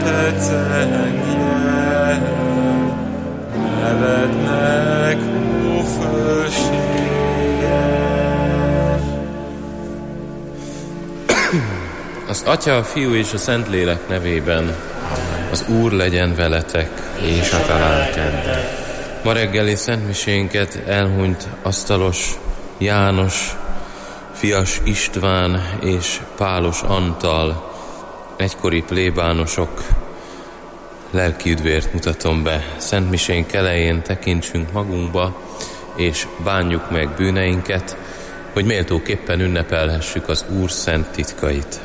te cengjel, nevednek, ó fölséges. Az Atya, a Fiú és a Szentlélek nevében, az Úr legyen veletek, és a találkend. Ma reggeli szentmisénket elhunyt Asztalos János, Fias István és Pálos Antal, egykori plébánosok lelkiüdvért mutatom be. Szentmisénk elején tekintsünk magunkba, és bánjuk meg bűneinket, hogy méltóképpen ünnepelhessük az Úr szent titkait.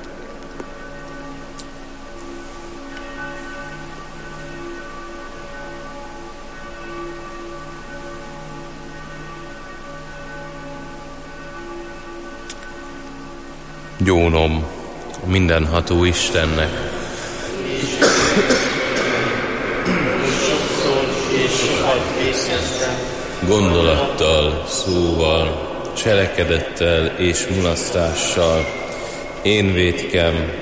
Gyónom a mindenható Istennek, gondolattal, szóval, cselekedettel és mulasztással. Én vétkem,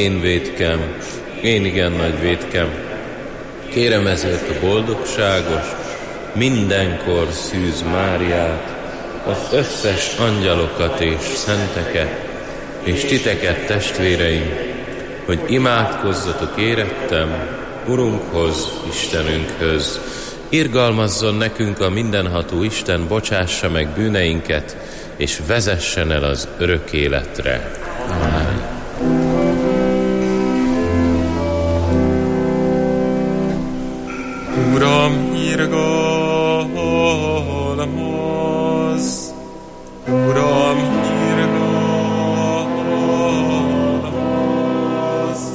én igen nagy vétkem. Kérem ezért a boldogságos, mindenkor szűz Máriát, az összes angyalokat és szenteket, és titeket, testvéreim, hogy imádkozzatok érettem Urunkhoz, Istenünkhöz. Irgalmazzon nekünk a mindenható Isten, bocsássa meg bűneinket, és vezessen el az örök életre. Amen. Uram, irgalmaz! Uram, irgalmaz!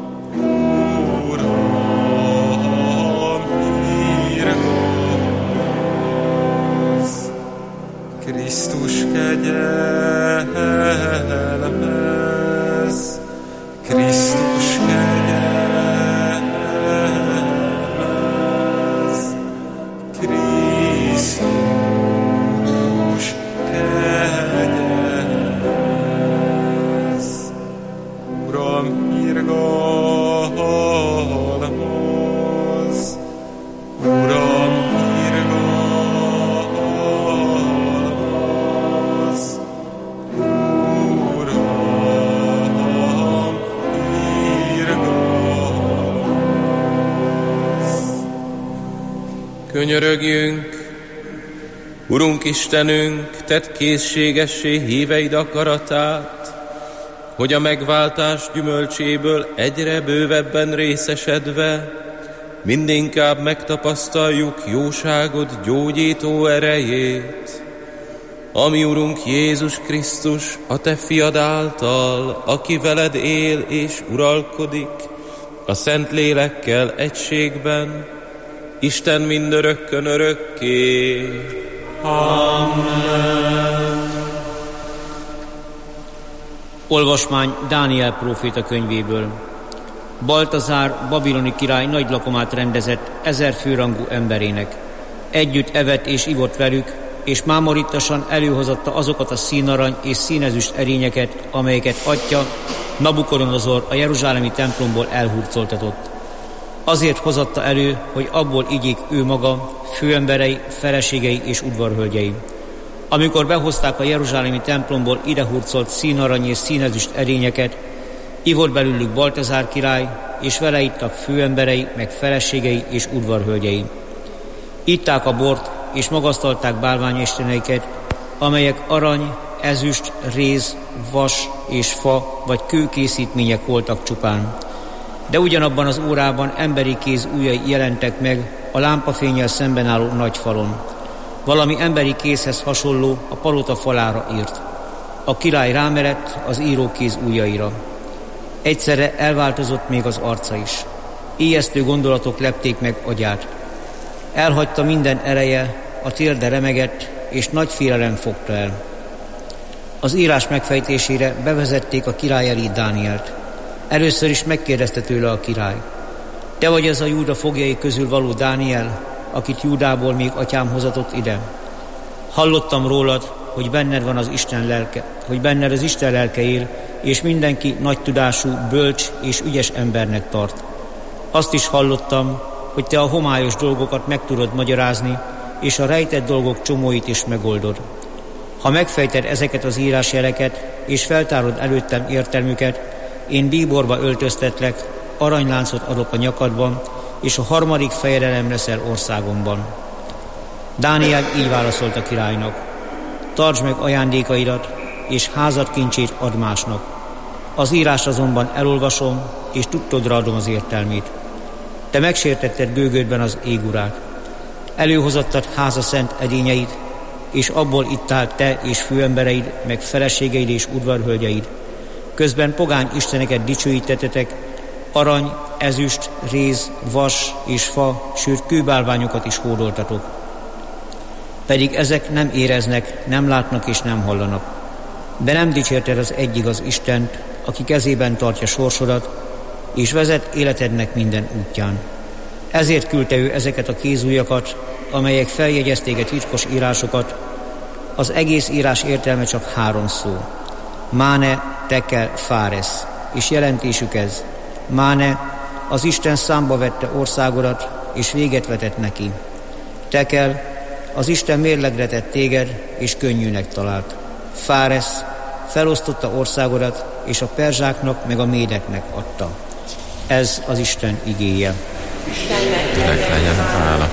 Uram, irgalmaz! Krisztus kegyelmez! Krisztus kegyelmez! Krisztus kegyelmez! Uram, irgalmaz! Uram, irgalmaz! Uram, irgalmaz! Könyörögjünk! Urunk Istenünk, tedd készségessé híveid akaratát, hogy a megváltás gyümölcséből egyre bővebben részesedve, mindinkább megtapasztaljuk jóságod gyógyító erejét. Ami Urunk Jézus Krisztus, a te fiad által, aki veled él és uralkodik, a Szentlélekkel egységben, Isten mindörökkön örökké. Amen. Olvasmány Dániel próféta könyvéből. Baltazár babiloni király nagy lakomát rendezett 1000 főrangú emberének. Együtt evett és ivott velük, és mámoríttasan előhozatta azokat a színarany és színezüst erényeket, amelyeket atyja Nabukodonozor a jeruzsálemi templomból elhurcoltatott. Azért hozatta elő, hogy abból igyék ő maga, főemberei, feleségei és udvarhölgyei. Amikor behozták a jeruzsálemi templomból idehurcolt színarany és színezüst erényeket, ivott belőlük Baltazár király, és vele ittak főemberei, meg feleségei és udvarhölgyei. Itták a bort, és magasztalták bálványisteneiket, amelyek arany, ezüst, réz, vas és fa vagy kőkészítmények voltak csupán. De ugyanabban az órában emberi kéz ujjai jelentek meg a lámpafénnyel szemben álló nagy falon. Valami emberi kézhez hasonló a palota falára írt. A király rámerett az írókéz ujjaira. Egyszerre elváltozott még az arca is. Ijesztő gondolatok lepték meg agyát. Elhagyta minden ereje, a térde remegett, és nagy félelem fogta el. Az írás megfejtésére bevezették a király elé Dánielt. Először is megkérdezte tőle a király: te vagy az a Júda foglyai közül való Dániel, akit Júdából még atyám hozatott ide? Hallottam rólad, hogy benned van az Isten lelke, él, és mindenki nagy tudású, bölcs és ügyes embernek tart. Azt is hallottam, hogy te a homályos dolgokat meg tudod magyarázni, és a rejtett dolgok csomóit is megoldod. Ha megfejted ezeket az írásjeleket, és feltárod előttem értelmüket, én bíborba öltöztetlek, aranyláncot adok a nyakadban, és a 3. fejedelem leszel országomban. Dániel így válaszolt a királynak: tartsd meg ajándékaidat, és házad kincsét add másnak. Az írás azonban elolvasom, és tudtodra adom az értelmét. Te megsértetted gőgödben az ég urát. Előhozattad háza szent edényeit, és abból ittál te és főembereid, meg feleségeid és udvarhölgyeid. Közben pogány isteneket dicsőítettetek, arany, ezüst, réz, vas és fa, sőt kőbálványokat is hódoltatok. Pedig ezek nem éreznek, nem látnak és nem hallanak. De nem dicsérted az egy igaz Istent, aki kezében tartja sorsodat, és vezet életednek minden útján. Ezért küldte ő ezeket a kézújakat, amelyek feljegyezték a titkos írásokat. Az egész írás értelme csak 3 szó: Máne, tekel, fáres, és jelentésük ez: Máne, az Isten számba vette országodat, és véget vetett neki. Tekel, az Isten mérlegre tett téged, és könnyűnek talált. Fáres, felosztotta országodat, és a perzsáknak meg a médeknek adta. Ez az Isten igéje. Istennek legyen hála.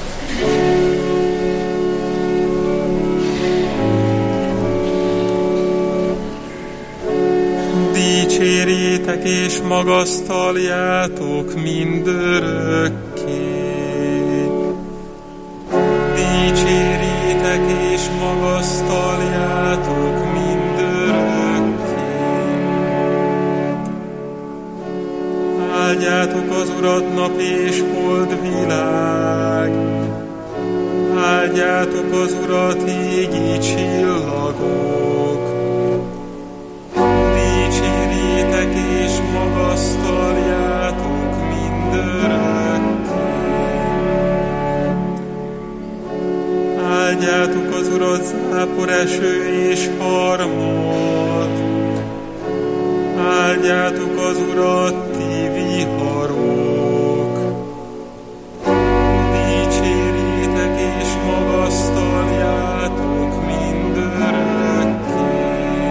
Dicsérjétek és magasztaljátok mindörökké. Dicsérjétek és magasztaljátok mindörökké. Áldjátok az Urat, nap és hold világ. Áldjátok az Urat, égi csillagok. Dicsérjétek és magasztaljátok mindörökké. Áldjátok az Urat, záporeső és harmad. Áldjátok az Urat, ti viharok. Dicsérjétek és magasztaljátok mindörökké.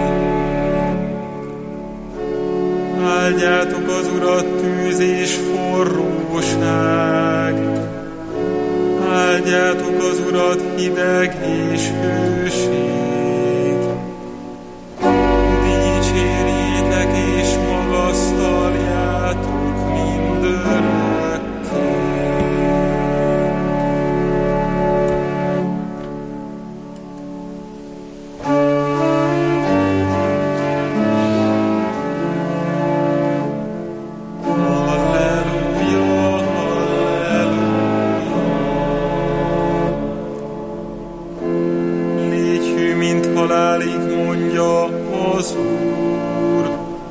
Áldjátok az Urat, tűz és forróság. Áldjátok az Urat, hideg és hőség. Dicsérjétek és magasztaljátok mindörökké. Halálig mondja az Úr,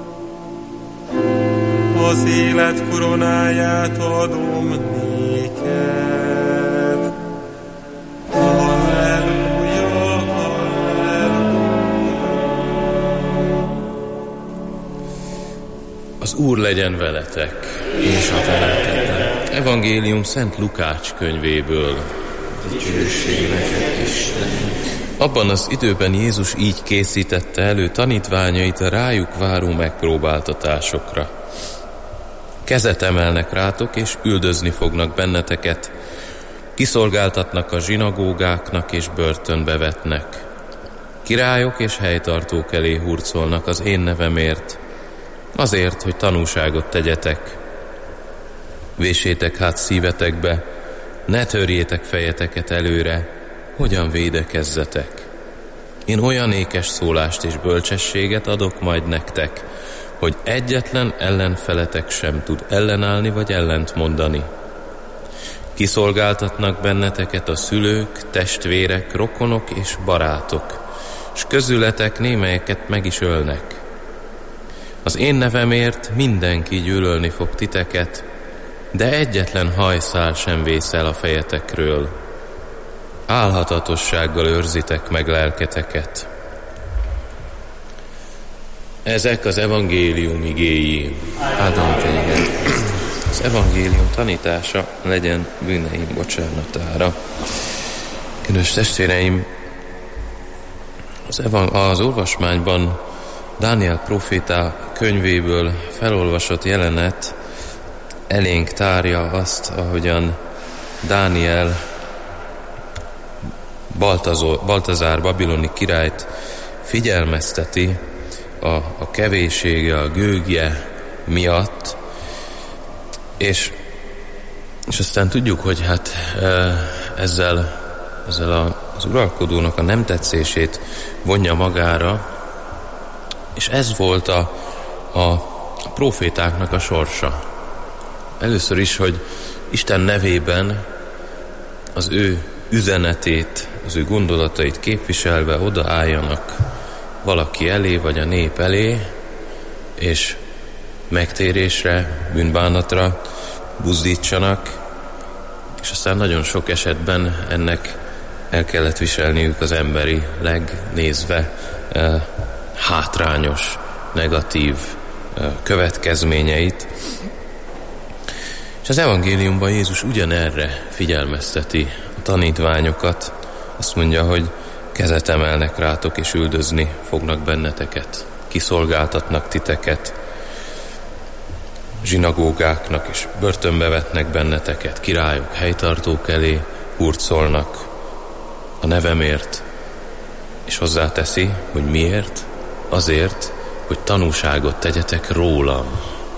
az élet koronáját adom néked. Halleluja, halleluja. Az Úr legyen veletek, és a te lelkedben. Evangélium Szent Lukács könyvéből. Dicsőség neked, Isten! Abban az időben Jézus így készítette elő tanítványait a rájuk váró megpróbáltatásokra. Kezet emelnek rátok, és üldözni fognak benneteket, kiszolgáltatnak a zsinagógáknak, és börtönbe vetnek. Királyok és helytartók elé hurcolnak az én nevemért, azért, hogy tanúságot tegyetek. Véssétek hát szívetekbe, ne törjétek fejeteket előre, hogyan védekezzetek. Én olyan ékes szólást és bölcsességet adok majd nektek, hogy egyetlen ellenfeletek sem tud ellenállni vagy ellent mondani. Kiszolgáltatnak benneteket a szülők, testvérek, rokonok és barátok, s közületek némelyeket meg is ölnek. Az én nevemért mindenki gyűlölni fog titeket, de egyetlen hajszál sem vészel a fejetekről. Álhatatossággal őrzitek meg lelketeket. Ezek az evangélium igéi. Áldom téged. Az evangélium tanítása legyen bűneim bocsánatára. Kedves testvéreim, az olvasmányban Dániel próféta könyvéből felolvasott jelenet elénk tárja azt, ahogyan Dániel Baltazár babiloni királyt figyelmezteti a kevéssége, a gőgje miatt, és aztán tudjuk, hogy hát ezzel az uralkodónak a nem tetszését vonja magára, és ez volt a prófétáknak a sorsa. Először is, hogy Isten nevében az ő üzenetét, az ő gondolatait képviselve odaálljanak valaki elé, vagy a nép elé, és megtérésre, bűnbánatra buzdítsanak, és aztán nagyon sok esetben ennek el kellett viselniük az emberileg nézve hátrányos, negatív következményeit. És az evangéliumban Jézus ugyanerre figyelmezteti a tanítványokat. Azt mondja, hogy kezet emelnek rátok, és üldözni fognak benneteket, kiszolgáltatnak titeket, zsinagógáknak és börtönbe vetnek benneteket, királyok, helytartók elé hurcolnak a nevemért, és hozzáteszi, hogy miért? Azért, hogy tanúságot tegyetek rólam.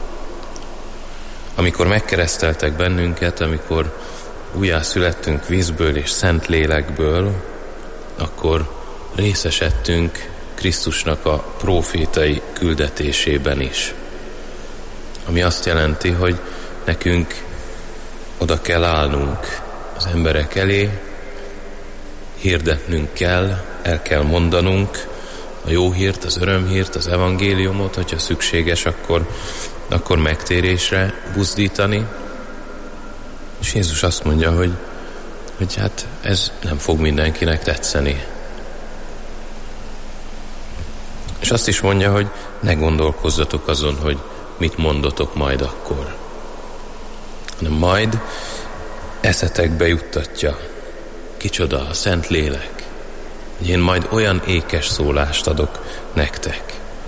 Amikor megkereszteltek bennünket, amikor újjászülettünk vízből és szent lélekből, akkor részesedtünk Krisztusnak a prófétai küldetésében is. Ami azt jelenti, hogy nekünk oda kell állnunk az emberek elé, hirdetnünk kell, el kell mondanunk a jó hírt, az örömhírt, az evangéliumot, hogyha szükséges, akkor megtérésre buzdítani. És Jézus azt mondja, hogy hát ez nem fog mindenkinek tetszeni. És azt is mondja, hogy ne gondolkozzatok azon, hogy mit mondotok majd akkor, hanem majd eszetekbe juttatja, kicsoda a Szent Lélek, hogy én majd olyan ékes szólást adok nektek.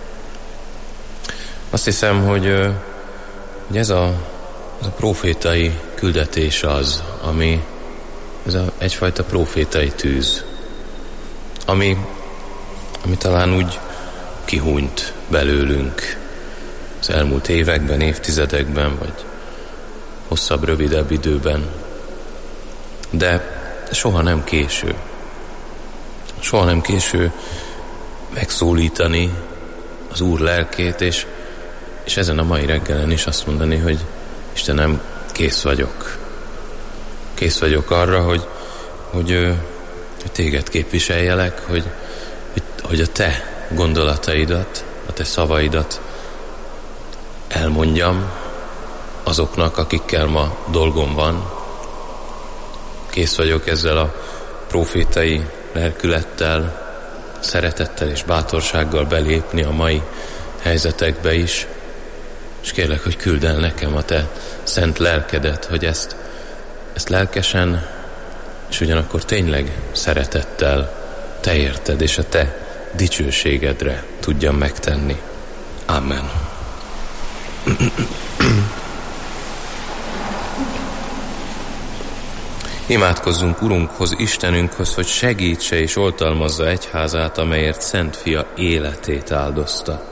Azt hiszem, hogy ez a prófétai küldetés az, ami ez egyfajta prófétai tűz, ami talán úgy kihúnyt belőlünk az elmúlt években, évtizedekben, vagy hosszabb, rövidebb időben. De soha nem késő. Soha nem késő megszólítani az Úr lelkét, és ezen a mai reggelen is azt mondani, hogy Istenem, kész vagyok. Kész vagyok arra, hogy téged képviseljelek, hogy a te gondolataidat, a te szavaidat elmondjam azoknak, akikkel ma dolgom van. Kész vagyok ezzel a prófétai lelkülettel, szeretettel és bátorsággal belépni a mai helyzetekbe is, és kérlek, hogy küldd el nekem a te szent lelkedet, hogy ezt lelkesen, és ugyanakkor tényleg szeretettel te érted, és a te dicsőségedre tudjam megtenni. Amen. Imádkozzunk Urunkhoz, Istenünkhöz, hogy segítse és oltalmazza egyházát, amelyért Szent Fia életét áldozta.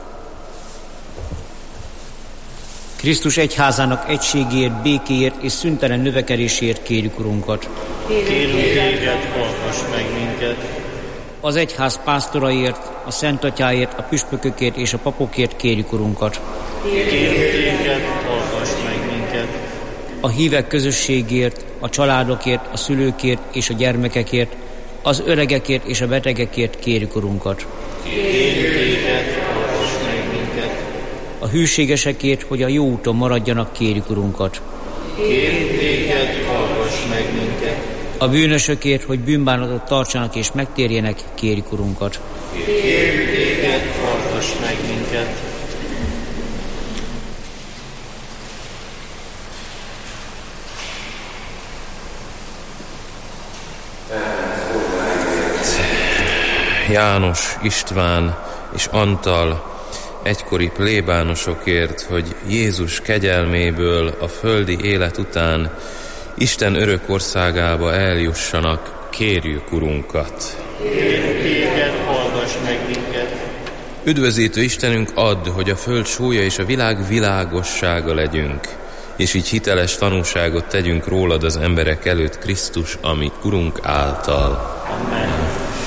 Krisztus egyházának egységért, békéért és szüntelen növekedésért kérjük Urunkat. Kérünk téged, hallgass meg minket. Az egyház pásztoraiért, a Szent Atyáért, a püspökökért és a papokért kérjük Urunkat. Kérünk téged, hallgass meg minket. A hívek közösségért, a családokért, a szülőkért és a gyermekekért, az öregekért és a betegekért kérjük Urunkat. Kérünk téged, hallgass meg minket. A hűségesekért, hogy a jó úton maradjanak, kérjük Urunkat. Kérünk téged, hallgass meg minket. A bűnösökért, hogy bűnbánatot tartsanak és megtérjenek, kérjük Urunkat. Kérünk téged, hallgass hallgass meg minket. János, István és Antal egykori plébánosokért, hogy Jézus kegyelméből a földi élet után Isten örök országába eljussanak, kérjük Urunkat. Kérjük téged, hallgass meg minket. Üdvözítő Istenünk, add, hogy a föld súlya és a világ világossága legyünk, és így hiteles tanúságot tegyünk rólad az emberek előtt Krisztus, ami Urunk által. Amen.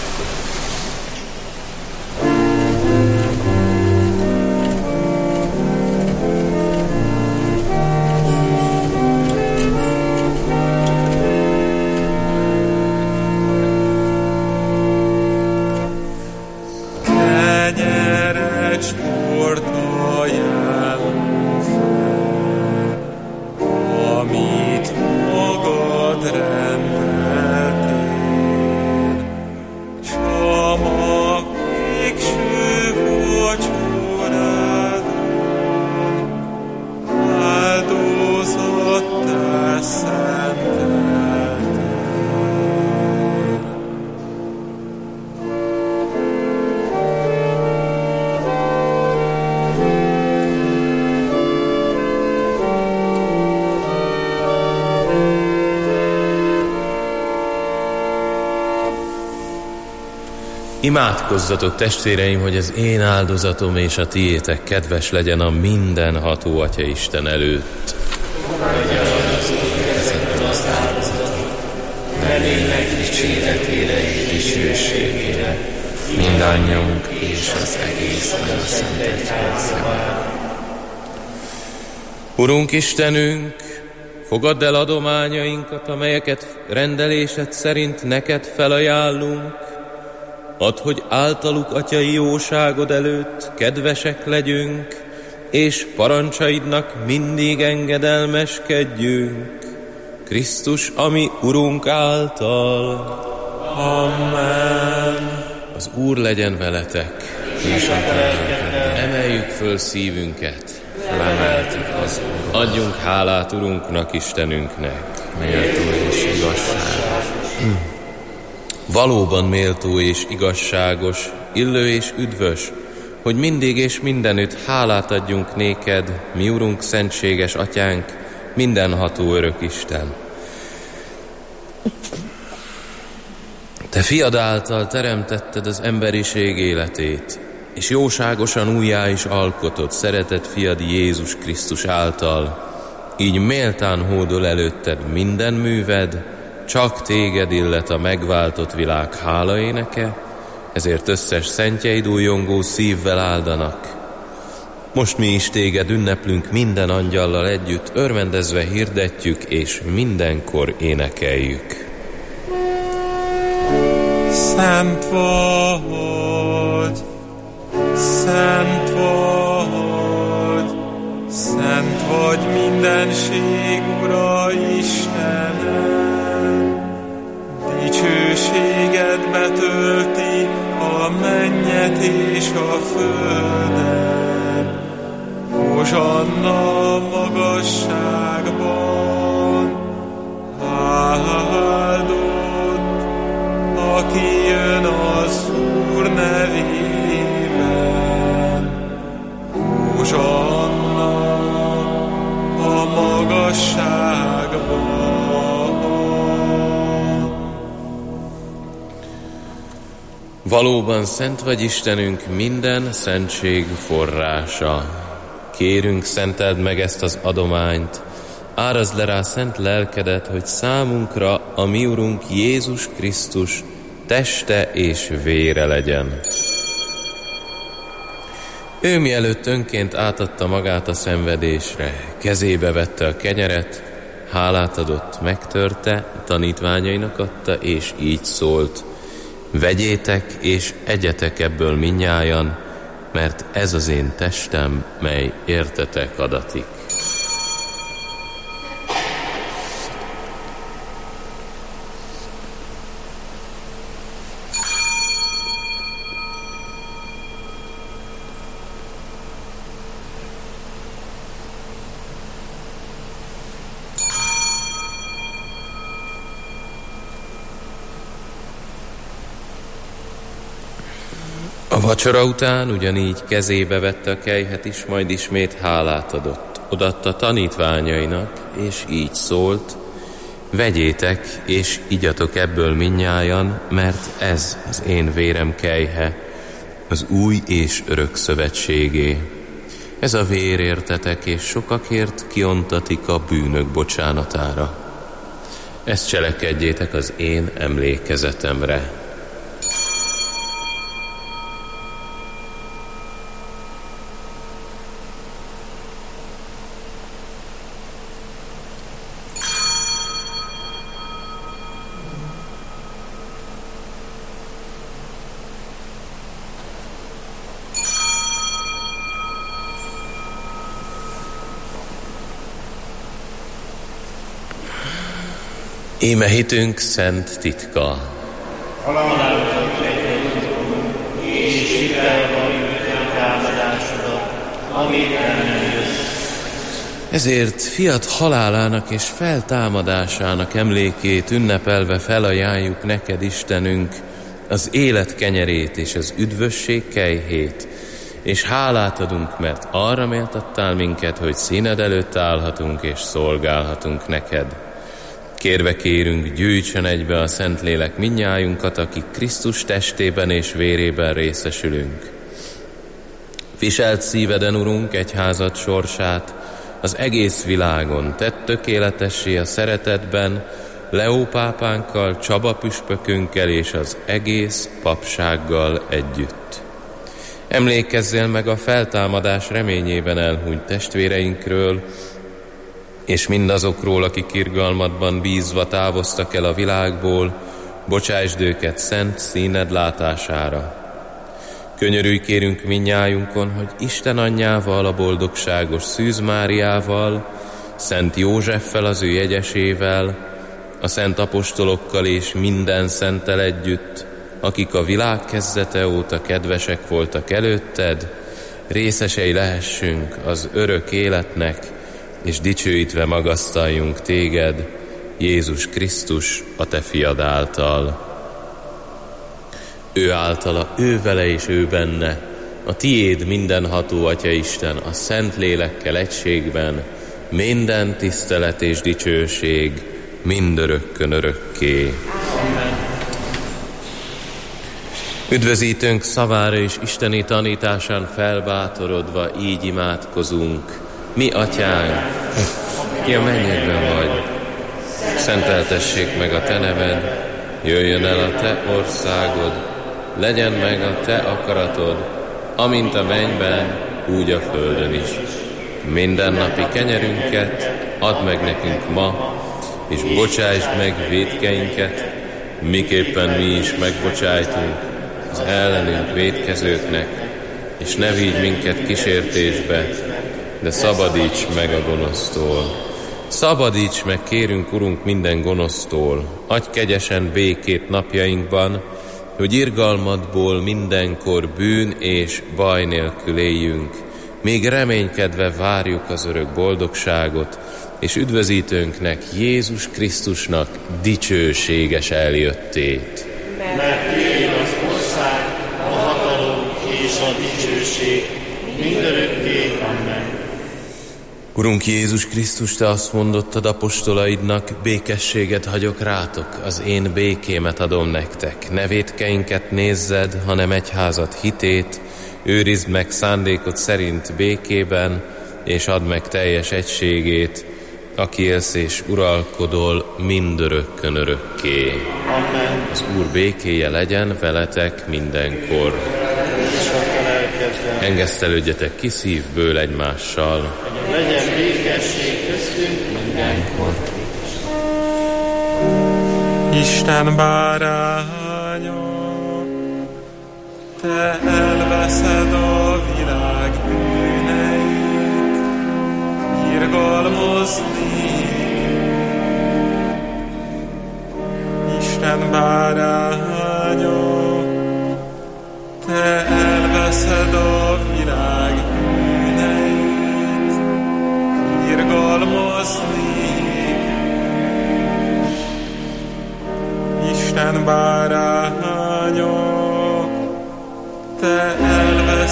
Imádkozzatok, testvéreim, hogy az én áldozatom és a tiétek kedves legyen a mindenható Atya Isten előtt. Lélek dicséretére és dicsőségére, mindannyiunk és az egész Szent Egyházban. Urunk Istenünk, fogadd el adományainkat, amelyeket rendelésed szerint neked felajánlunk. Add, hogy általuk atyai jóságod előtt kedvesek legyünk, és parancsaidnak mindig engedelmeskedjünk. Krisztus, ami Urunk által. Amen. Az Úr legyen veletek, És a lelkedben emeljük föl szívünket. felemeltük az Úr, Adjunk hálát Urunknak, Istenünknek. méltó és igazságos. Valóban méltó és igazságos, illő és üdvös, hogy mindig és mindenütt hálát adjunk néked, mi Urunk, szentséges Atyánk, mindenható örök Isten. Te fiad által teremtetted az emberiség életét, és jóságosan újjá is alkotod szeretett fiad Jézus Krisztus által, így méltán hódol előtted minden műved, csak téged illet a megváltott világ hálaéneke, ezért összes szentjeid újongó szívvel áldanak. Most mi is téged ünneplünk minden angyallal együtt, örvendezve hirdetjük, és mindenkor énekeljük. Szent vagy, szent vagy, szent vagy mindenség Ura Istenem. Dicsőséged betölti a mennyet és a földet. Hozsanna magasságban, áldott, aki jön az Úr nevében. Hozsanna a magasságban. Valóban szent vagy Istenünk, minden szentség forrása. Kérünk, szenteld meg ezt az adományt, árazd le rá szent lelkedet, hogy számunkra a mi Urunk Jézus Krisztus teste és vére legyen. Ő mielőtt önként átadta magát a szenvedésre, kezébe vette a kenyeret, hálát adott, megtörte, tanítványainak adta, és így szólt: vegyétek és egyetek ebből mindnyájan, mert ez az én testem, mely értetek adatik. vacsora után ugyanígy kezébe vette a kelyhet is, majd ismét hálát adott. Odaadta tanítványainak, és így szólt: vegyétek, és igyatok ebből mindnyájan, mert ez az én vérem kelyhe, az új és örök szövetségé. Ez a vér értetek, és sokakért kiontatik a bűnök bocsánatára. Ezt cselekedjétek az én emlékezetemre. Íme hitünk szent titka. És hitel van támadásodat, amíg el nem jössz. Ezért fiat halálának és feltámadásának emlékét ünnepelve felajánljuk neked, Istenünk, az élet kenyerét és az üdvösség kelyhét, és hálát adunk, mert arra méltattál minket, hogy színed előtt állhatunk és szolgálhatunk neked. Kérve kérünk, gyűjtsön egybe a Szentlélek mindnyájunkat, akik Krisztus testében és vérében részesülünk. Viselt szíveden, Urunk, egyházad sorsát, az egész világon tett tökéletessé a szeretetben, Leó pápánkkal, Csaba püspökünkkel és az egész papsággal együtt. Emlékezzél meg a feltámadás reményében elhunyt testvéreinkről, és mindazokról, akik irgalmadban bízva távoztak el a világból, bocsásd őket szent színed látására. Könyörülj kérünk mindnyájunkon, hogy Isten anyjával, a boldogságos Szűz Máriával, Szent Józseffel, az ő jegyesével, a szent apostolokkal és minden szenttel együtt, akik a világ kezdete óta kedvesek voltak előtted, részesei lehessünk az örök életnek, és dicsőítve magasztaljunk téged, Jézus Krisztus, a te fiad által. Ő általa, ő vele és ő benne, a tiéd mindenható Atya Isten, a Szent Lélekkel egységben, minden tisztelet és dicsőség, mindörökkön örökké. Amen. Üdvözítőnk szavára és isteni tanításán felbátorodva így imádkozunk. Mi Atyánk, ki a mennyekben vagy, szenteltessék meg a te neved, jöjjön el a te országod, legyen meg a te akaratod, amint a mennyben, úgy a földön is. Mindennapi kenyerünket add meg nekünk ma, és bocsásd meg vétkeinket, miképpen mi is megbocsájtunk az ellenünk vétkezőknek, és ne vigy minket kísértésbe, de szabadíts meg a gonosztól. Szabadíts meg, kérünk, Urunk, minden gonosztól. Adj kegyesen békét napjainkban, hogy irgalmadból mindenkor bűn és baj nélkül éljünk, még reménykedve várjuk az örök boldogságot, és üdvözítőnknek, Jézus Krisztusnak dicsőséges eljöttét. Mert tiéd az ország, a hatalom és a dicsőség, mindörökké. Amen. Urunk Jézus Krisztus, te azt mondottad apostolaidnak, békességet hagyok rátok, az én békémet adom nektek. Ne vétkeinket nézzed, hanem egyházad hitét, őrizd meg szándékod szerint békében, és add meg teljes egységét, aki élsz és uralkodol mindörökkön örökké. Amen. Az Úr békéje legyen veletek mindenkor. Engesztelődjetek ki szívből egymással. Legyen békesség köztünk mindenkor. Isten báránya, te elveszed a világ bűneit, irgalmazni. Isten báránya, te elveszed a világ bűneit, irgalmazni. Isten báránya, te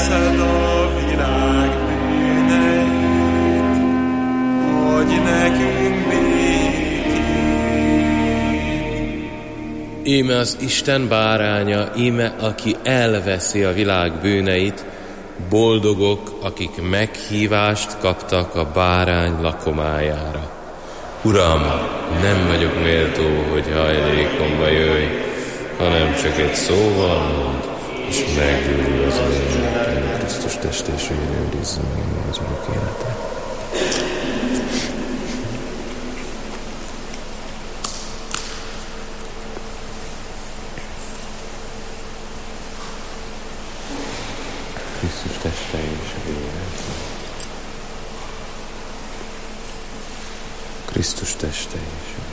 elveszed a világ bűneit, adj nekünk békét. Íme az Isten báránya, íme aki elveszi a világ bűneit, boldogok, akik meghívást kaptak a bárány lakomájára. Uram, nem vagyok méltó, hogy hajlékomba jöjj, hanem csak egy szóval mond, és meggyógyul az én Krisztus test és vére őrizze meg az örök életet. Krisztus teste és vére. Krisztus teste és vére.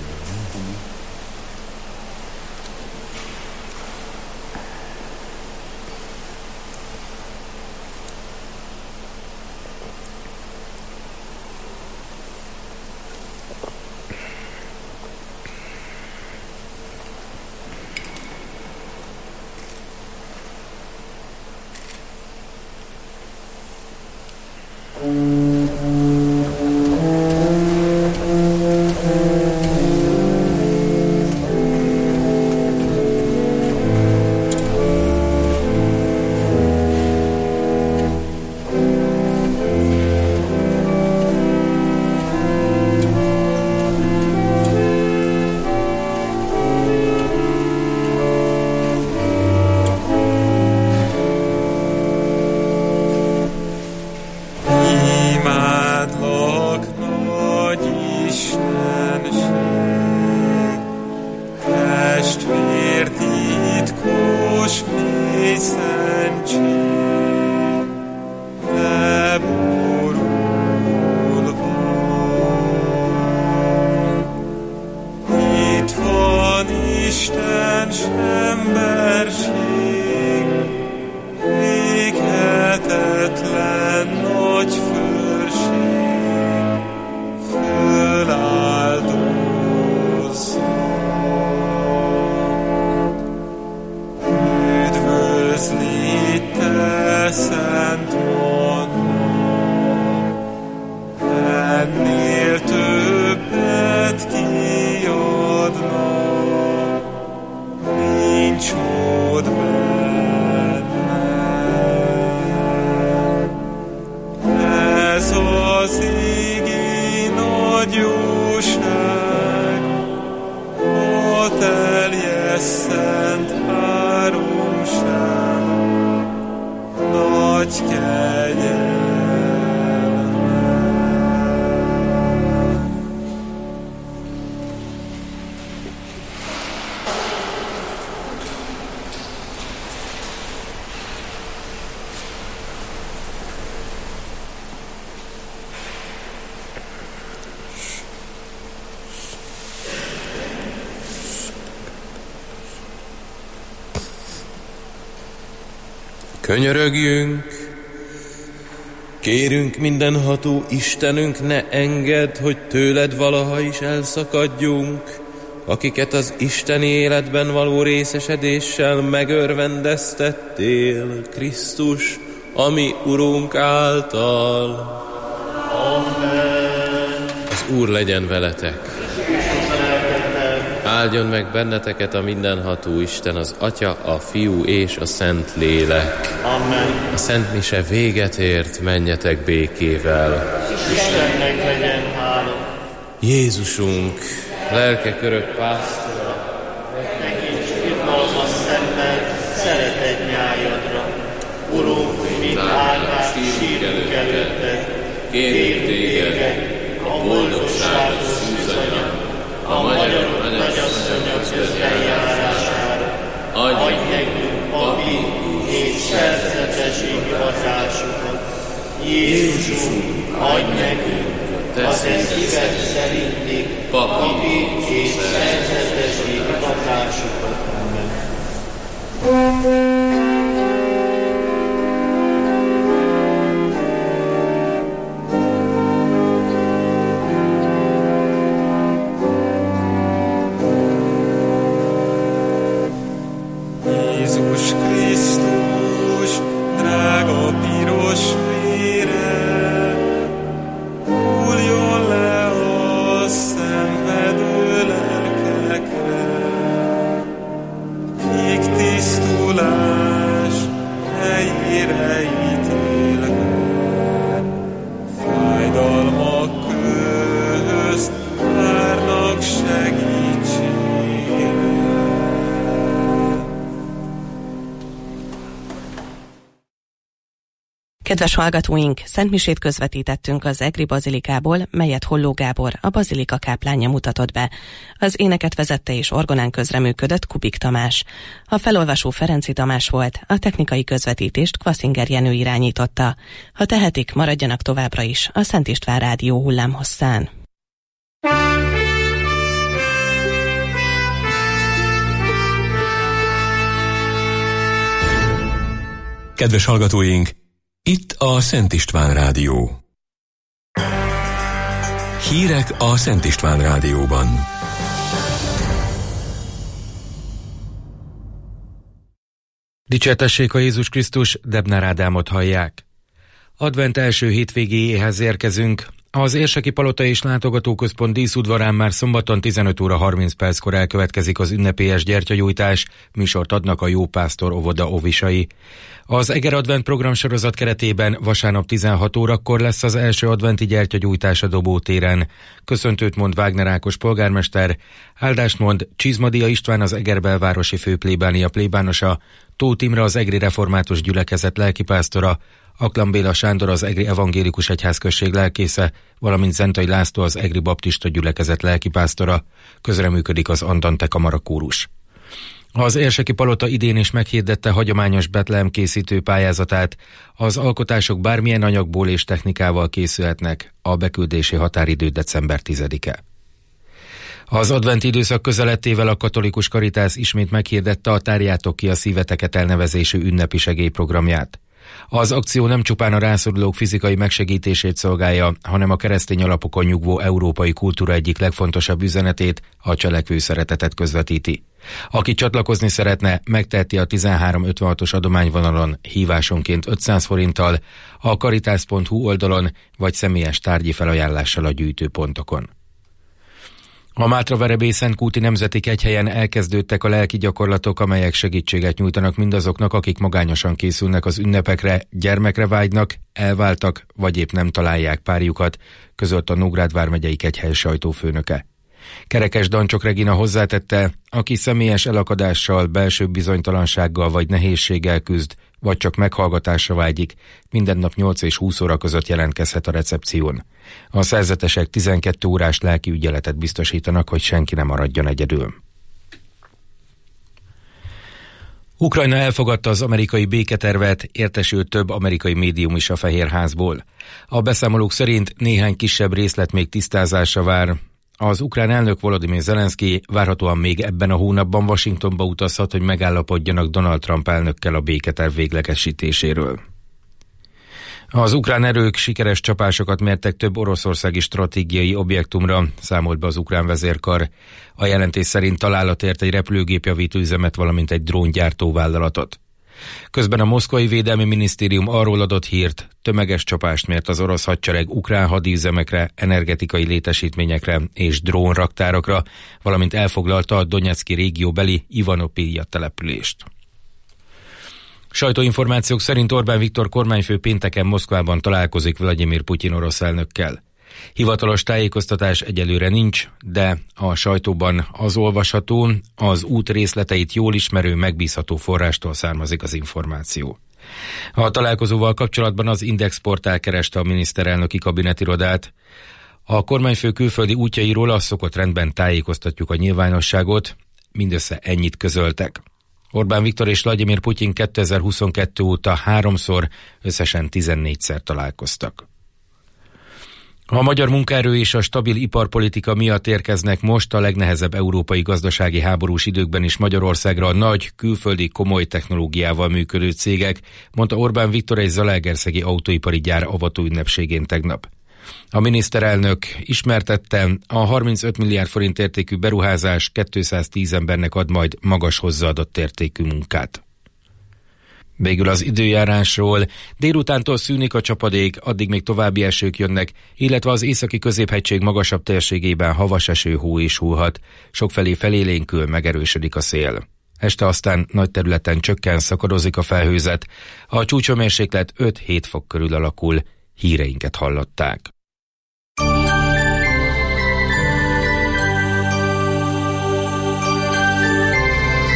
Könyörögjünk, kérünk mindenható Istenünk, ne engedd, hogy tőled valaha is elszakadjunk, akiket az isteni életben való részesedéssel megörvendeztettél, Krisztus, ami Urunk által. Amen. Az Úr legyen veletek. Áldjon meg benneteket a mindenható Isten, az Atya, a Fiú és a Szent Lélek. Amen. A Szent Mise véget ért, menjetek békével. Istennek legyen hála. Jézusunk, lelkek örök pásztora, Tekints irgalmas szemmel szeretett nyájadra. Urunk, mint áldás sírunk előtted. kérjük téged, a boldogságot szűzanya, a magyarok nagyasszonyok közbenjárására, adj nekünk papi és szerzetesi hivatásukat. Jézusunk, adj nekünk a te szíved szerinti papi és szerzetesi hivatásukat. Amen. Jézus Krisztus, drága Kedves hallgatóink, szentmisét közvetítettünk az Egri Bazilikából, melyet Holló Gábor, a bazilika káplánja mutatott be. Az éneket vezette és orgonán közreműködött Kubik Tamás. A felolvasó Ferenci Tamás volt, a technikai közvetítést Kvaszinger Jenő irányította. Ha tehetik, maradjanak továbbra is a Szent István rádió hullámhosszán. Kedves hallgatóink, itt a Szent István Rádió. Hírek a Szent István Rádióban. Dicsértessék a Jézus Krisztus, Debnár Ádámot hallják. Advent első hétvégéjéhez érkezünk. Az Érseki Palota és Látogatóközpont díszudvarán már szombaton 15 óra 30 perckor elkövetkezik az ünnepélyes gyertyagyújtás, műsort adnak a Jó Pásztor óvoda óvisai. Az Eger Advent programsorozat keretében vasárnap 16 órakor lesz az első adventi gyertyagyújtás a Dobótéren. Köszöntőt mond Wagner Ákos polgármester, áldást mond Csizmadia István, az Eger belvárosi főplébánia plébánosa, Tóth Imre, az Egri Református Gyülekezet lelkipásztora, Aklan Béla Sándor, az Egri Evangélikus Egyházközség lelkésze, valamint Zentai László, az Egri Baptista Gyülekezet lelkipásztora. Közreműködik az Andante Kamara kórus. Az Érseki Palota idén is meghirdette hagyományos Betlehem készítő pályázatát. Az alkotások bármilyen anyagból és technikával készülhetnek, a beküldési határidő december 10-e. Az adventi időszak közelettével a Katolikus Karitász ismét meghirdette a Tárjátok ki a szíveteket elnevezésű ünnepi segélyprogramját. Az akció nem csupán a rászorulók fizikai megsegítését szolgálja, hanem a keresztény alapokon nyugvó európai kultúra egyik legfontosabb üzenetét, a cselekvő szeretetet közvetíti. Aki csatlakozni szeretne, megteheti a 1356-os adományvonalon hívásonként 500 forinttal, a karitász.hu oldalon vagy személyes tárgyi felajánlással a gyűjtőpontokon. A Mátra-Verebélye-Szentkúti Nemzeti Kegyhelyen elkezdődtek a lelki gyakorlatok, amelyek segítséget nyújtanak mindazoknak, akik magányosan készülnek az ünnepekre, gyermekre vágynak, elváltak, vagy épp nem találják párjukat, közölt a Nógrád vármegyei kegyhely sajtófőnöke. Kerekes Dancsok Regina hozzátette, aki személyes elakadással, belső bizonytalansággal vagy nehézséggel küzd, vagy csak meghallgatásra vágyik, minden nap 8 és 20 óra között jelentkezhet a recepción. A szerzetesek 12 órás lelki ügyeletet biztosítanak, hogy senki ne maradjon egyedül. Ukrajna elfogadta az amerikai béketervet, értesült több amerikai médium is a Fehérházból. A beszámolók szerint néhány kisebb részlet még tisztázásra vár. Az ukrán elnök Volodymyr Zelenszky várhatóan még ebben a hónapban Washingtonba utazhat, hogy megállapodjanak Donald Trump elnökkel a béketerv véglegesítéséről. Az ukrán erők sikeres csapásokat mértek több oroszországi stratégiai objektumra, számolt be az ukrán vezérkar. A jelentés szerint találat ért egy repülőgépjavító üzemet, valamint egy dróngyártó vállalatot. Közben a moszkvai védelmi minisztérium arról adott hírt, tömeges csapást mért az orosz hadsereg ukrán hadüzemekre, energetikai létesítményekre és drónraktárokra, valamint elfoglalta a Donetszki régióbeli Ivanopilja települést. Sajtóinformációk szerint Orbán Viktor kormányfő pénteken Moszkvában találkozik Vladimir Putyin orosz elnökkel. Hivatalos tájékoztatás egyelőre nincs, de a sajtóban az olvasható, az út részleteit jól ismerő, megbízható forrástól származik az információ. A találkozóval kapcsolatban az Index portál kereste a miniszterelnöki kabinetirodát. A kormányfő külföldi útjairól a szokott rendben tájékoztatjuk a nyilvánosságot, mindössze ennyit közöltek. Orbán Viktor és Vladimir Putyin 2022 óta 3-szor, összesen 14-szer találkoztak. A magyar munkaerő és a stabil iparpolitika miatt érkeznek most a legnehezebb európai gazdasági háborús időkben is Magyarországra a nagy, külföldi komoly technológiával működő cégek, mondta Orbán Viktor egy zalaegerszegi autóipari gyár avató ünnepségén tegnap. A miniszterelnök ismertette, a 35 milliárd forint értékű beruházás 210 embernek ad majd magas hozzáadott értékű munkát. Végül az időjárásról. Délutántól szűnik a csapadék, addig még további esők jönnek, illetve az északi középhegység magasabb térségében havas eső, hó is hullhat. Sokfelé felélénkül, megerősödik a szél. Este aztán nagy területen csökken, szakadozik a felhőzet. A csúcshőmérséklet 5-7 fok körül alakul. Híreinket hallották.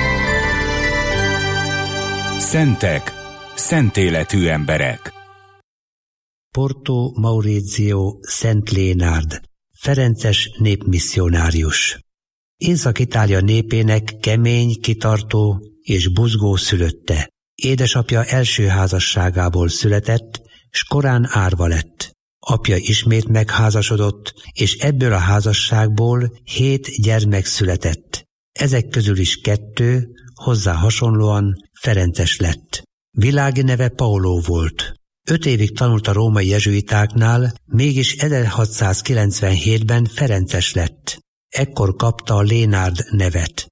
Szentek, szent életű emberek. Porto Maurizio Szent Lénárd, ferences népmisszionárius. Észak-Itália népének kemény, kitartó és buzgó szülötte. Édesapja első házasságából született, s korán árva lett. Apja ismét megházasodott, és ebből a házasságból 7 gyermek született. Ezek közül is 2, hozzá hasonlóan ferences lett. Világi neve Paolo volt. 5 évig tanult a római jezsuitáknál, mégis 1697-ben ferences lett. Ekkor kapta a Lénárd nevet.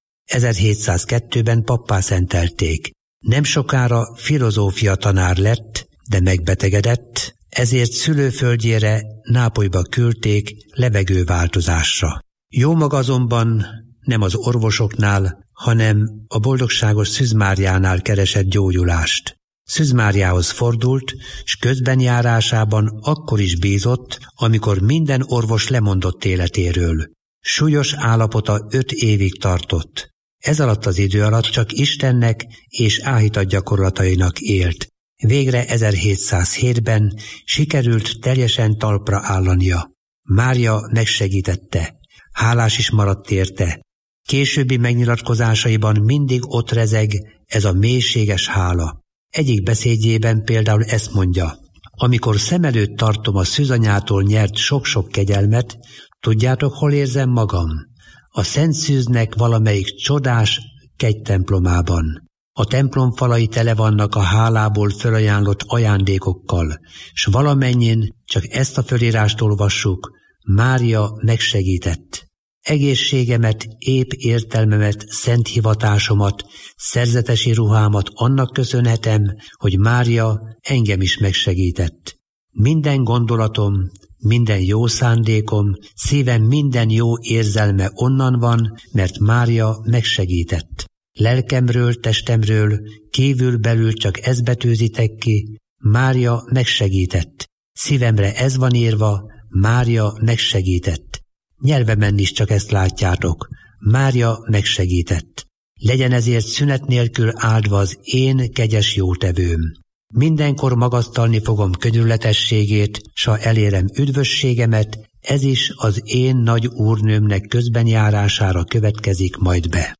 1702-ben pappá szentelték. Nem sokára filozófia tanár lett, de megbetegedett, ezért szülőföldjére, Nápolyba küldték levegőváltozásra. Jómaga azonban nem az orvosoknál, hanem a boldogságos Szűz Máriánál keresett gyógyulást. Szűz Máriához fordult, s közbenjárásában akkor is bízott, amikor minden orvos lemondott életéről. Súlyos állapota 5 évig tartott. Ez alatt az idő alatt csak Istennek és áhított gyakorlatainak élt. Végre 1707-ben sikerült teljesen talpra állania. Mária megsegítette. Hálás is maradt érte. Későbbi megnyilatkozásaiban mindig ott rezeg ez a mélységes hála. Egyik beszédjében például ezt mondja: amikor szem előtt tartom a szűzanyától nyert sok-sok kegyelmet, tudjátok, hol érzem magam? A Szent Szűznek valamelyik csodás kegytemplomában. A templom falai tele vannak a hálából fölajánlott ajándékokkal, s valamennyin csak ezt a fölirást olvassuk: Mária megsegített. Egészségemet, épp értelmemet, szent hivatásomat, szerzetesi ruhámat annak köszönhetem, hogy Mária engem is megsegített. Minden gondolatom, minden jó szándékom, szívem minden jó érzelme onnan van, mert Mária megsegített. Lelkemről, testemről, kívül-belül csak ezt betűzitek ki: Mária megsegített. Szívemre ez van írva: Mária megsegített. Nyelvemen is csak ezt látjátok: Mária megsegített. Legyen ezért szünet nélkül áldva az én kegyes jótevőm. Mindenkor magasztalni fogom könyörületességét, s ha elérem üdvösségemet, ez is az én nagy úrnőmnek közbenjárására következik majd be.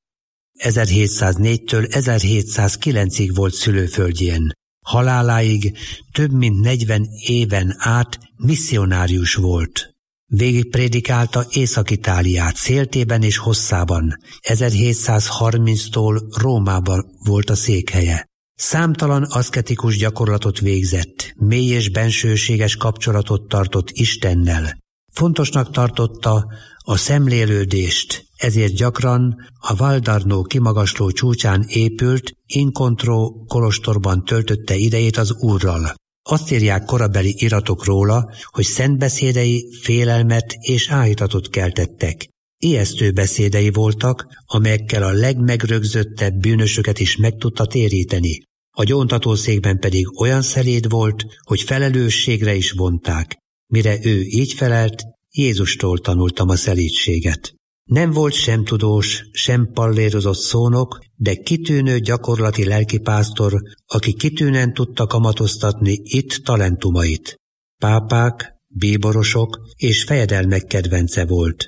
1704-től 1709-ig volt szülőföldjén. Haláláig több mint 40 éven át misszionárius volt. Végig prédikálta Észak-Itáliát széltében és hosszában. 1730-tól Rómában volt a székhelye. Számtalan aszketikus gyakorlatot végzett, mély és bensőséges kapcsolatot tartott Istennel. Fontosnak tartotta a szemlélődést, ezért gyakran a Valdarno kimagasló csúcsán épült Incontro kolostorban töltötte idejét az Úrral. Azt írják korabeli iratok róla, hogy szent beszédei félelmet és áhítatot keltettek. Ijesztő beszédei voltak, amelyekkel a legmegrögzöttebb bűnösöket is meg tudta téríteni. A gyóntatószékben pedig olyan szeléd volt, hogy felelősségre is vonták. Mire ő így felelt: Jézustól tanultam a szelídséget. Nem volt sem tudós, sem pallérozott szónok, de kitűnő gyakorlati lelkipásztor, aki kitűnően tudta kamatoztatni itt talentumait. Pápák, bíborosok és fejedelmek kedvence volt.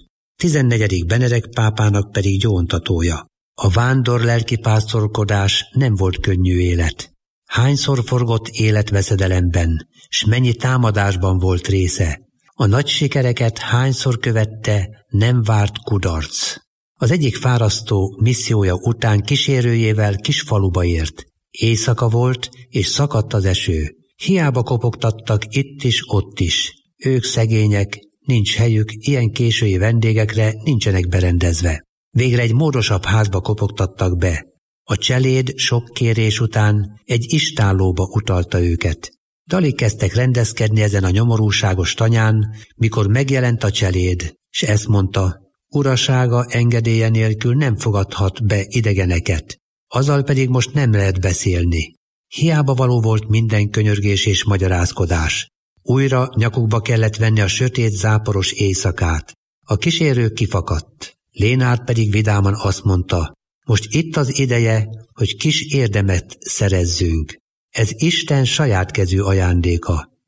14. Benedek pápának pedig gyóntatója. A vándor lelkipásztorkodás nem volt könnyű élet. Hányszor forgott életveszedelemben, s mennyi támadásban volt része. A nagy sikereket hányszor követte, nem várt kudarc. Az egyik fárasztó missziója után kísérőjével kis faluba ért. Éjszaka volt, és szakadt az eső. Hiába kopogtattak itt is, ott is. Ők szegények, nincs helyük, ilyen késői vendégekre nincsenek berendezve. Végre egy módosabb házba kopogtattak be. A cseléd sok kérés után egy istállóba utalta őket. Alig kezdtek rendezkedni ezen a nyomorúságos tanyán, mikor megjelent a cseléd, s ezt mondta: Urasága engedélye nélkül nem fogadhat be idegeneket, azzal pedig most nem lehet beszélni. Hiába való volt minden könyörgés és magyarázkodás. Újra nyakukba kellett venni a sötét záporos éjszakát. A kísérő kifakadt. Lénárd pedig vidáman azt mondta: most itt az ideje, hogy kis érdemet szerezzünk. Ez Isten saját kezű ajándéka.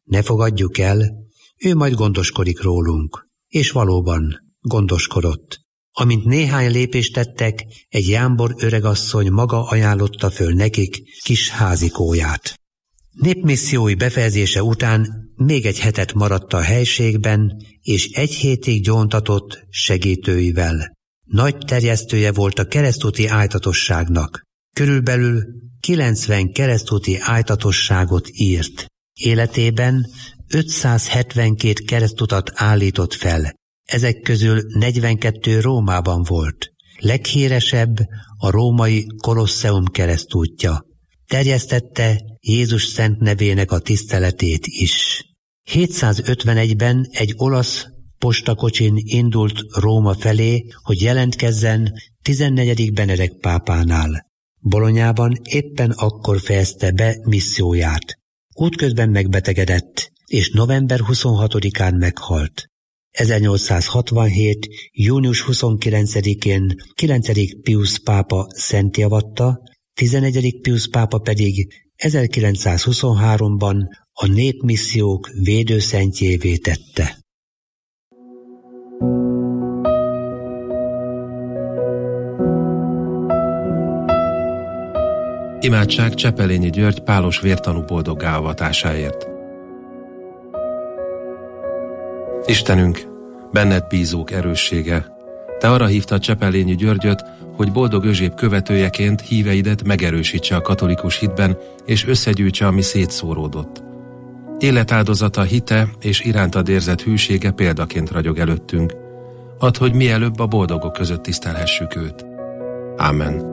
Ne fogadjuk el, ő majd gondoskodik rólunk. És valóban gondoskodott. Amint néhány lépést tettek, egy jámbor öregasszony maga ajánlotta föl nekik kis házikóját. Népmissziói befejezése után még egy hetet maradt a helységben, és 1 hétig gyóntatott segítőivel. Nagy terjesztője volt a keresztúti ájtatosságnak. Körülbelül 90 keresztúti ájtatosságot írt. Életében 572 keresztutat állított fel. Ezek közül 42 Rómában volt. Leghíresebb a római Kolosseum keresztútja. Terjesztette Jézus szent nevének a tiszteletét is. 751-ben egy olasz postakocsin indult Róma felé, hogy jelentkezzen 14. Benedek pápánál. Bolonyában éppen akkor fejezte be misszióját. Útközben megbetegedett, és november 26-án meghalt. 1867. június 29-én 9. Piusz pápa szentjavatta, 11. Piusz pápa pedig 1923-ban a népmissziók védőszentjévé tette. Imádság Csepelényi György pálos vértanú boldoggá avatásáért. Istenünk, benned bízók erőssége, te arra hívtad Csepelényi Györgyöt, hogy Boldog Özséb követőjeként híveidet megerősítse a katolikus hitben, és összegyűjtse, ami szétszóródott. Életáldozata, hite és irántad érzett hűsége példaként ragyog előttünk. Add, hogy mielőbb a boldogok között tisztelhessük őt. Ámen.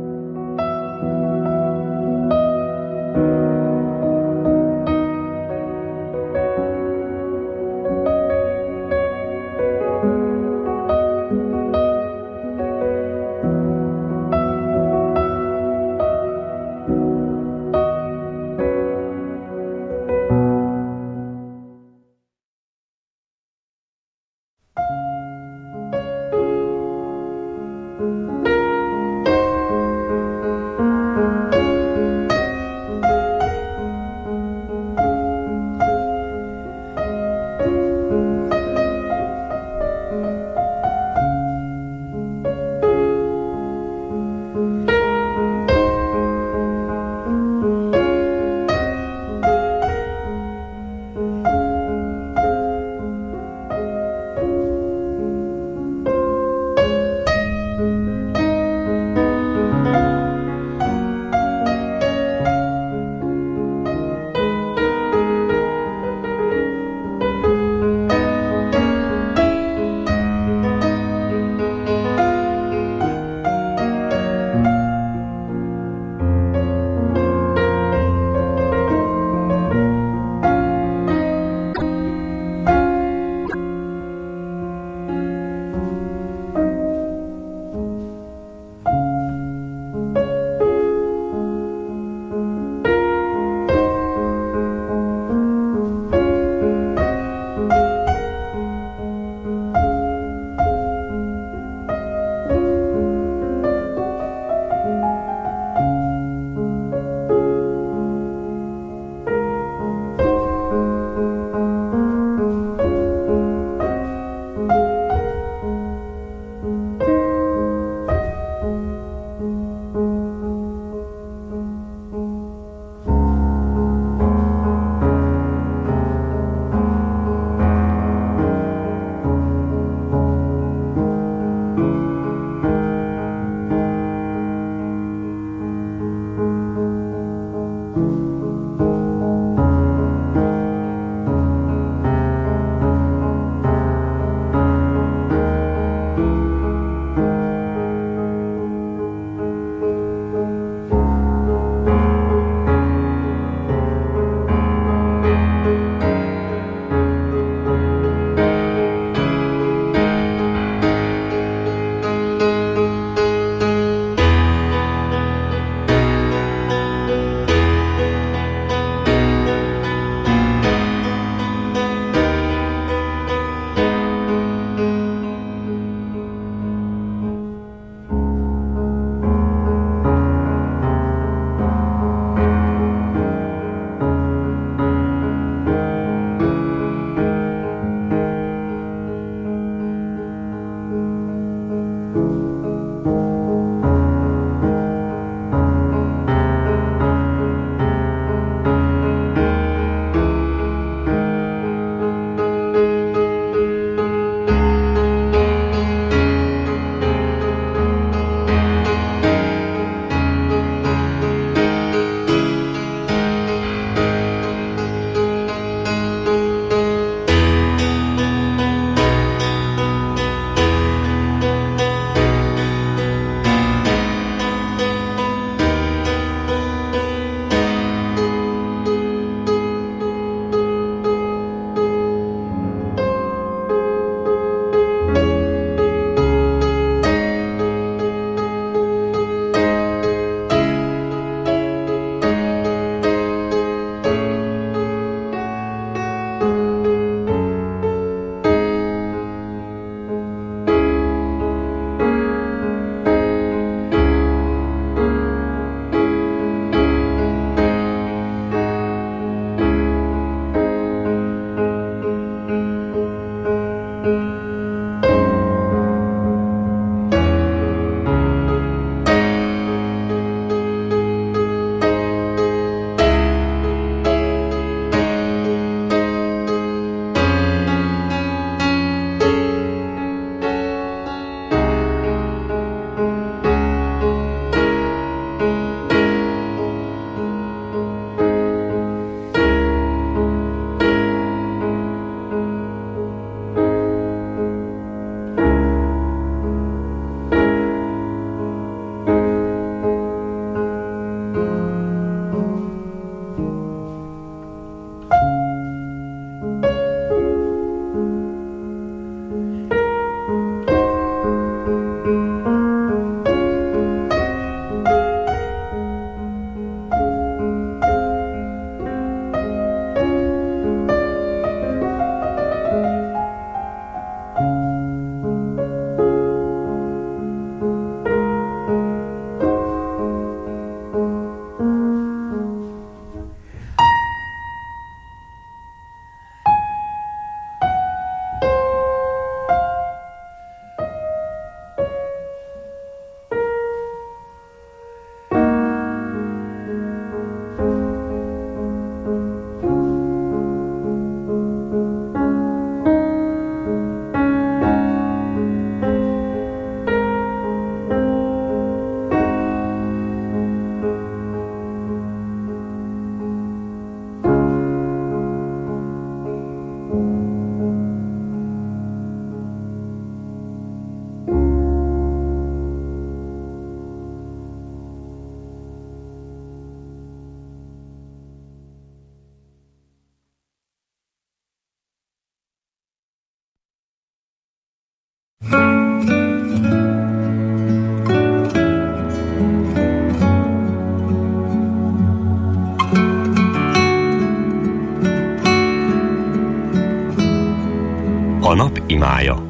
A nap imája.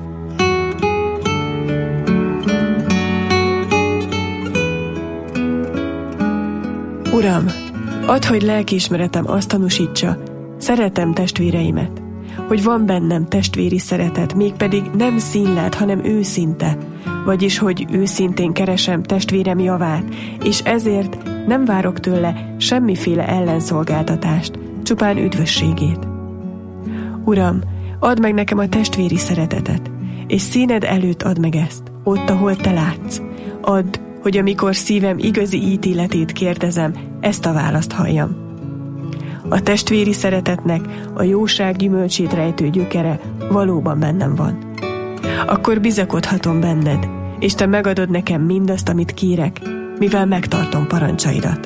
Uram, add, hogy lelkiismeretem azt tanúsítsa, szeretem testvéreimet, hogy van bennem testvéri szeretet, mégpedig nem színlelt, hanem őszinte, vagyis, hogy őszintén keresem testvérem javát, és ezért nem várok tőle semmiféle ellenszolgáltatást, csupán üdvösségét. Uram, add meg nekem a testvéri szeretetet, és színed előtt add meg ezt, ott, ahol te látsz. Add, hogy amikor szívem igazi ítéletét kérdezem, ezt a választ halljam. A testvéri szeretetnek a jóság gyümölcsét rejtő gyökere valóban bennem van. Akkor bizakodhatom benned, és te megadod nekem mindazt, amit kérek, mivel megtartom parancsaidat.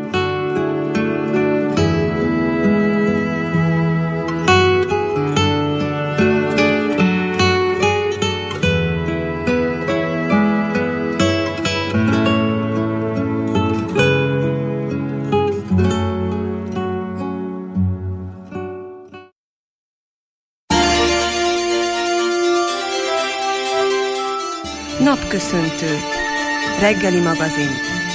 Napköszöntő. Reggeli magazin.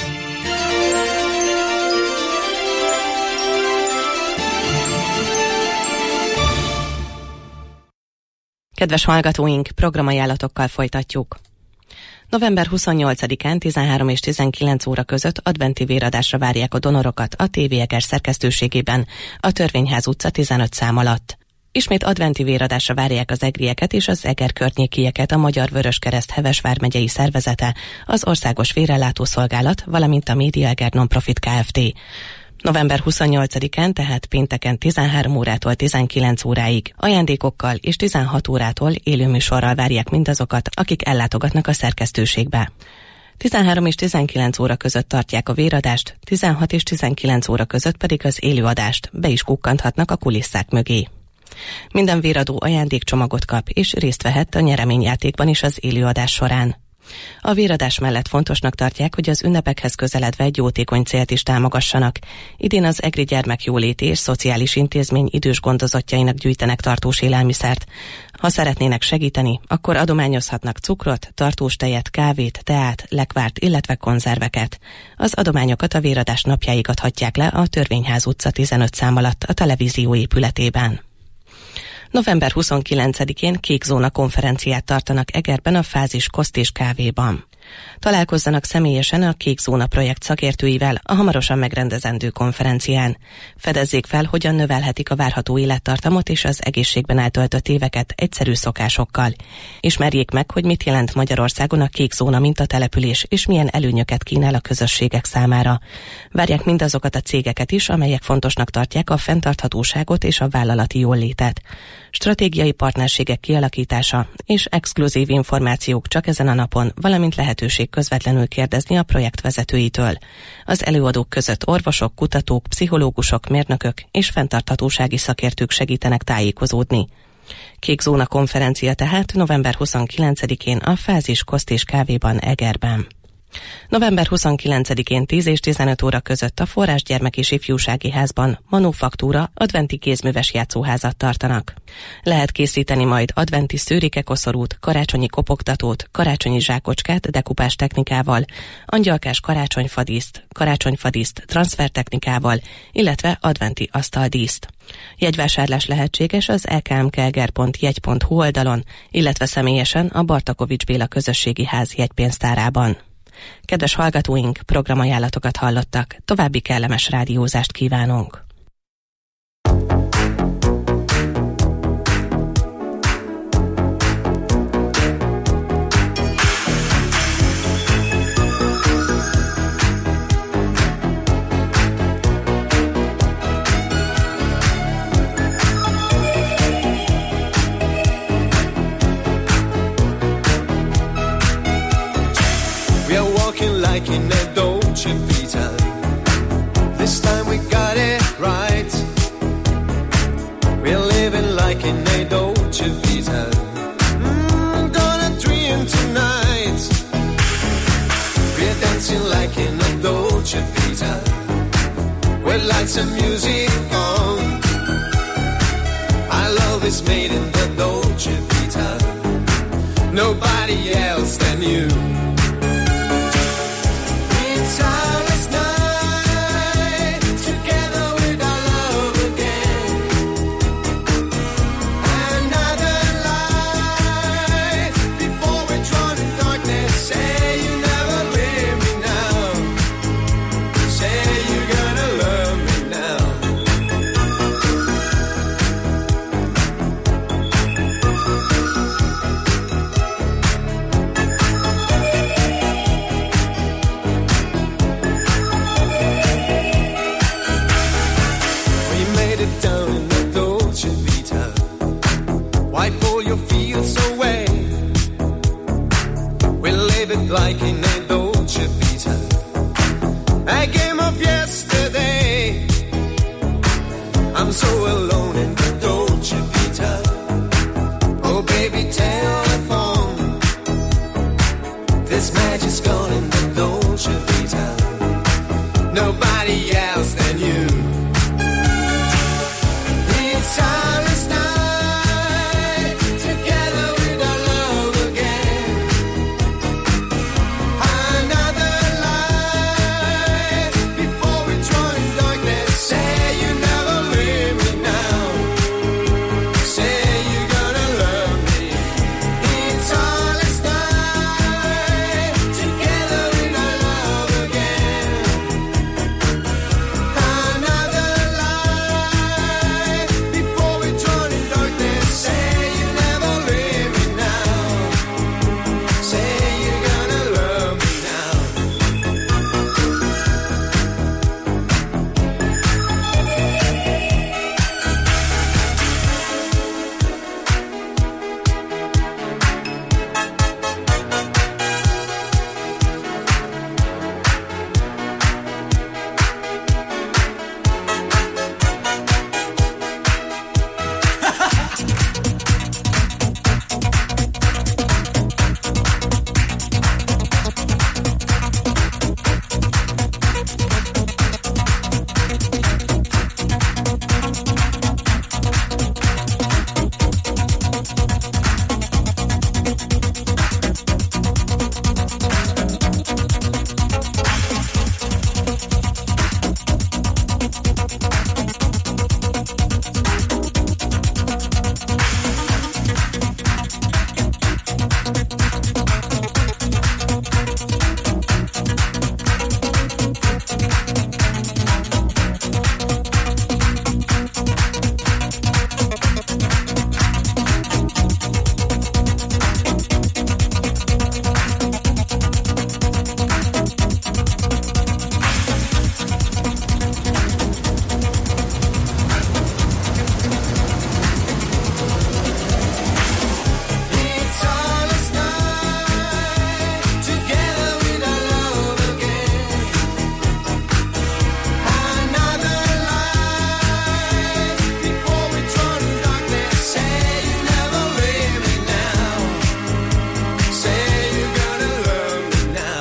Kedves hallgatóink, programajánlatokkal folytatjuk. November 28-án 13 és 19 óra között adventi véradásra várják a donorokat a TV Eger szerkesztőségében, a Törvényház utca 15 szám alatt. Ismét adventi véradásra várják az egrieket és az Eger környékieket a Magyar Vöröskereszt Heves vármegyei szervezete, az Országos Vérellátószolgálat, valamint a Média Eger Nonprofit Kft. November 28-án, tehát pénteken 13 órától 19 óráig ajándékokkal és 16 órától élőműsorral várják mindazokat, akik ellátogatnak a szerkesztőségbe. 13 és 19 óra között tartják a véradást, 16 és 19 óra között pedig az élőadást, be is kukkanthatnak a kulisszák mögé. Minden véradó ajándékcsomagot kap, és részt vehet a nyereményjátékban is az élőadás során. A véradás mellett fontosnak tartják, hogy az ünnepekhez közeledve egy jótékony célt is támogassanak. Idén az Egri Gyermekjóléti és Szociális Intézmény idős gondozottjainak gyűjtenek tartós élelmiszert. Ha szeretnének segíteni, akkor adományozhatnak cukrot, tartós tejet, kávét, teát, lekvárt, illetve konzerveket. Az adományokat a véradás napjáig adhatják le a Törvényház utca 15 szám alatt a televízió épületében. November 29-én Kék Zóna konferenciát tartanak Egerben a Fázis Koszt és Kávéban. Találkozzanak személyesen a Kék Zóna projekt szakértőivel a hamarosan megrendezendő konferencián. Fedezzék fel, hogyan növelhetik a várható élettartamot és az egészségben eltöltött éveket egyszerű szokásokkal. Ismerjék meg, hogy mit jelent Magyarországon a Kék Zóna mintatelepülés, és milyen előnyöket kínál a közösségek számára. Várják mindazokat a cégeket is, amelyek fontosnak tartják a fenntarthatóságot és a vállalati jólétet. Stratégiai partnerségek kialakítása és exkluzív információk csak ezen a napon, valamint lehetőség közvetlenül kérdezni a projekt vezetőitől. Az előadók között orvosok, kutatók, pszichológusok, mérnökök és fenntarthatósági szakértők segítenek tájékozódni. Kék Zóna konferencia tehát november 29-én a Fázis Koszt és Kávéban Egerben. November 29-én 10 és 15 óra között a Forrás Gyermek és Ifjúsági Házban Manufaktúra adventi kézműves játszóházat tartanak. Lehet készíteni majd adventi szőrikekoszorút, karácsonyi kopogtatót, karácsonyi zsákocskát dekupás technikával, angyalkás karácsonyfadíszt transfertechnikával, illetve adventi asztaldíszt. Jegyvásárlás lehetséges az ekmkeger.jegy.hu oldalon, illetve személyesen a Bartakovics Béla Közösségi Ház jegypénztárában. Kedves hallgatóink, programajánlatokat hallottak, további kellemes rádiózást kívánunk! Like in a Dolce Vita, this time we got it right. We're living like in a Dolce Vita. Gonna dream tonight. We're dancing like in a Dolce Vita, with lights and music on. Our love is made in the Dolce Vita. nobody else than you. It's ours night, together with our love again. Another light before we're drawn in darkness. Say you never leave me now. Say you're gonna love me now. Down in the Dolce Vita, wipe all your fields away. We'll live it like in a Dolce Vita, a game of yesterday. I'm so alone in the Dolce Vita. Oh baby, telephone, this magic's gone in the Dolce Vita. Nobody else than you. Silence night, together with our love again. Another light before we draw in darkness. Say you never leave me now. Say you're gonna love me. It's silence night, together with our love again. Another light before we drown in darkness. Say you never leave me now. Say you're gonna love me now. It's silence night, together with our love again. Another light before we drown in darkness. Say you never leave me now. Say you're gonna love me now.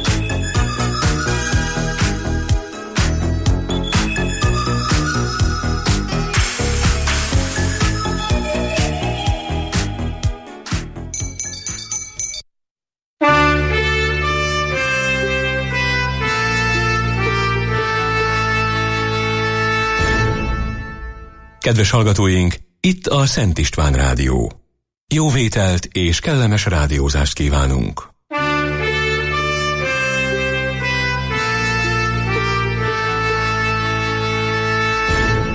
Kedves hallgatóink, itt a Szent István Rádió. Jó vételt és kellemes rádiózást kívánunk!